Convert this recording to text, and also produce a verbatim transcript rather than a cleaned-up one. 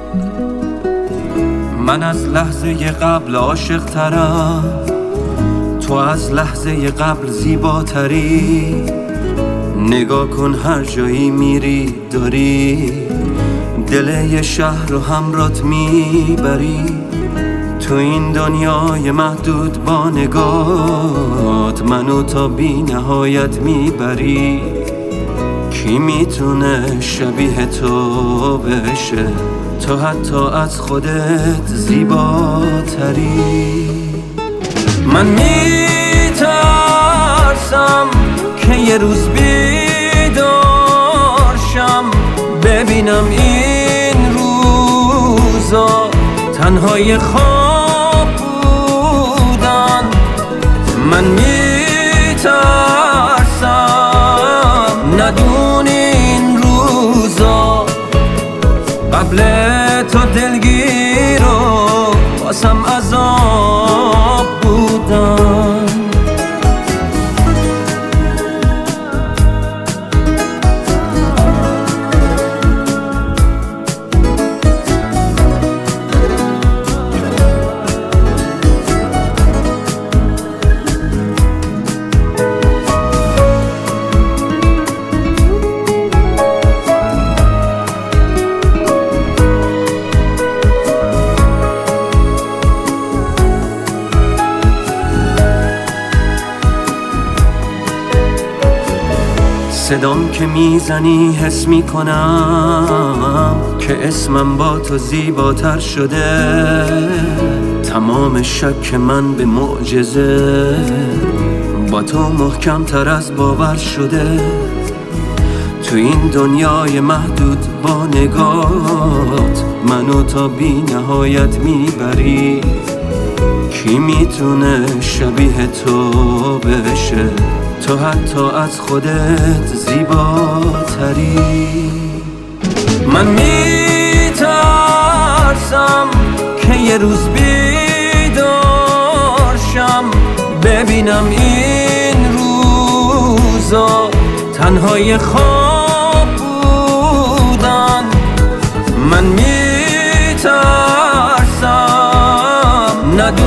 من از لحظه قبل عاشق ترم، تو از لحظه قبل زیباتری. نگاه کن هر جایی میری داری دل یه شهر رو همرات میبری. تو این دنیای محدود با نگاهت منو تا بی نهایت میبری. کی میتونه شبیه تو بشه؟ تو حتی از خودت زیباتری. من میترسم که یه روز بیدار شم ببینم این روزا تنهای خواب بودن. من میترسم ندونی این روزا قبل تو دلگیر و واسم عذاب بودن. صدام که میزنی حس میکنم که اسمم با تو زیباتر شده. تمام شک من به معجزه با تو محکم تر از باور شده. تو این دنیای محدود با نگاهت منو تا بی نهایت میبری. کی میتونه شبیه تو بشه؟ تو حتی از خودت زیباتری. من میترسم که یه روز بیدار شم ببینم این روزا تنهای خواب بودن. من میترسم ندونم